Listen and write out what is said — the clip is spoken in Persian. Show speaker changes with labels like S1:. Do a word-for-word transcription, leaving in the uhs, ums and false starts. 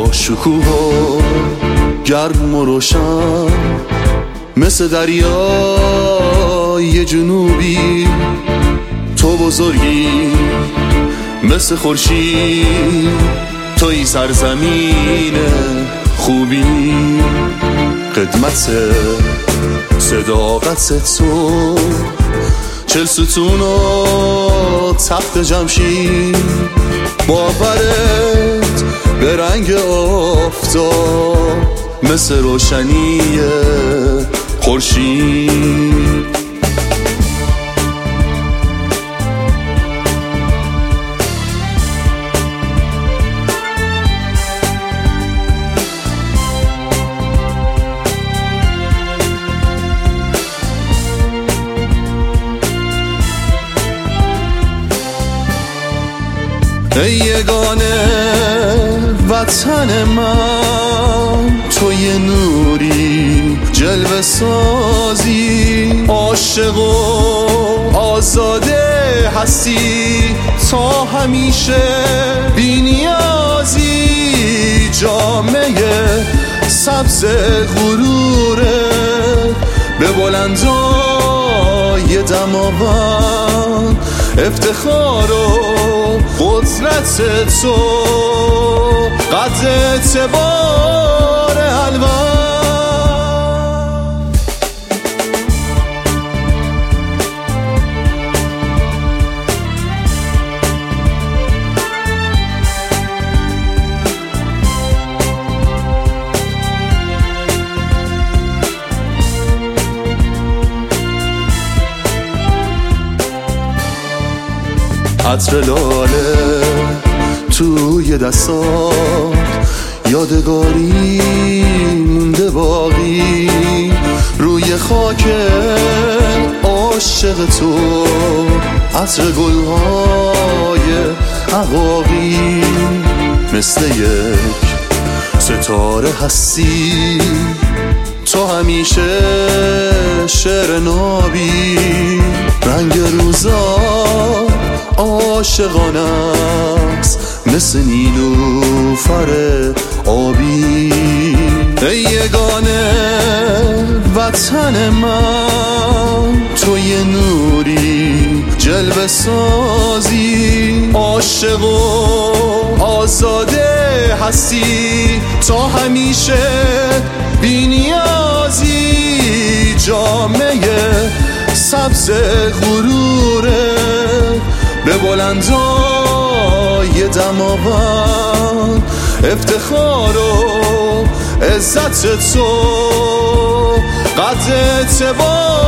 S1: شکوه و گرم و روشن، مثل دریای جنوبی تو بزرگی، مثل خورشید توی سرزمین خوبی. قدمت صداقت تو چل ستون و تخت جمشید، باورت به رنگ آفتاب مثل روشنی خورشید. ای یگانه وطن من، تو یه نوری جلوه سازی، عاشق و آزاده هستی تا همیشه بی نیازی. جامعه سبز غروره به بلندای دماوند، افتخار و قدرت تو قد اعتبار الوان. عطر لاله توی دستات یادگاری مونده باقی، روی خاک عاشق تو عطر گلهای عقاقی. مثل یک ستاره هستی تو همیشه شعر نابی، رنگ روزا عاشقانه است مثل نیلوفر آبی. ای یگانه وطن من، تو یه نوری جلوه سازی، عاشق و آزاده هستی تا همیشه بی نیازی. جامعه سبز غروره به بلندای دماوند، افتخار و عزت تو قد اعتبار